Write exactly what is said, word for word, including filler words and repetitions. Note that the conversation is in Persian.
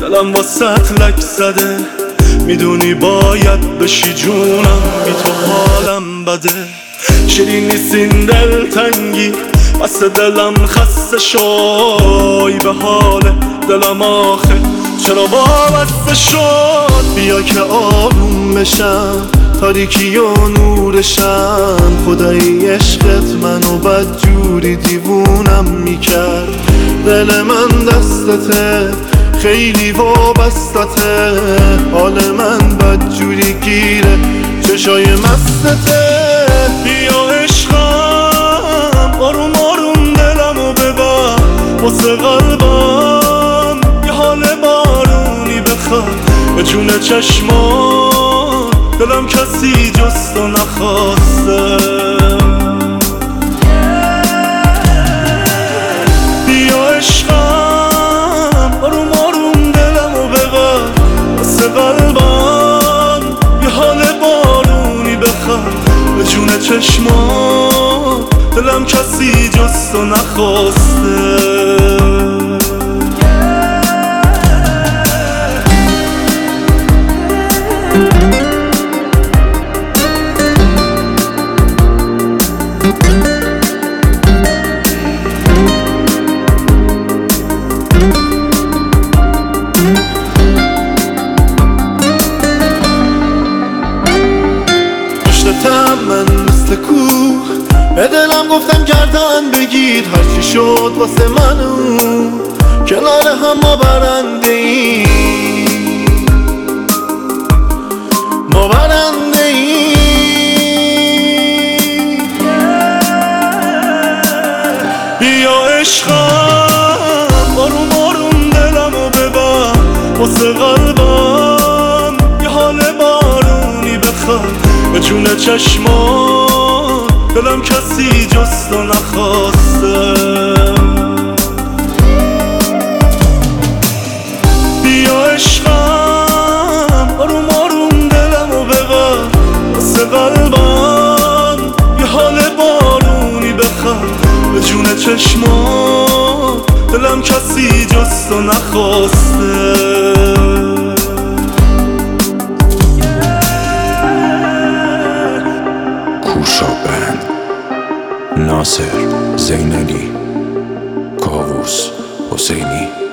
دلم واسه لک زده، میدونی باید بشی جونم، بی تو حالم بده. شیرینی سین دلتنگی بس دلم خسته شای، به حال دلم آخه چرا وابسته شد. بیا که آروم بشم، تاریکی و نورشم، خدای عشقت منو بد جوری دیوونم میکرد. دل من دستته، خیلی وابستته، حال من بد جوری گیره، چشای مستته. بیا عشقم، آروم آروم دلمو ببر، واسه قلبم یه حال بارونی بخواد. به جون چشمان دلم کسی جز تو نخواسته. بیا عشقم، آروم آروم دلمو ببر، واسه قلبم یه حال بارونی بخواد. به جون چشمان دلم کسی جز تو نخواسته. من مثل کوه به دلم گفتم گردن بگیر، هرچی شد واسه منو کنار هم ما برنده ای، ما برنده ای. بیا عشقم، آروم آروم دلمو ببر، واسه قلبم یه حال بارونی بخواد. به جون چشمان دلم کسی جز تو نخواسته. بیا عشقم، آروم آروم دلمو ببر، واسه قلبم یه حال بارونی بخواد. به جون چشمان دلم کسی جز تو نخواسته. بند ناصر زینالی، کاووس حسینی.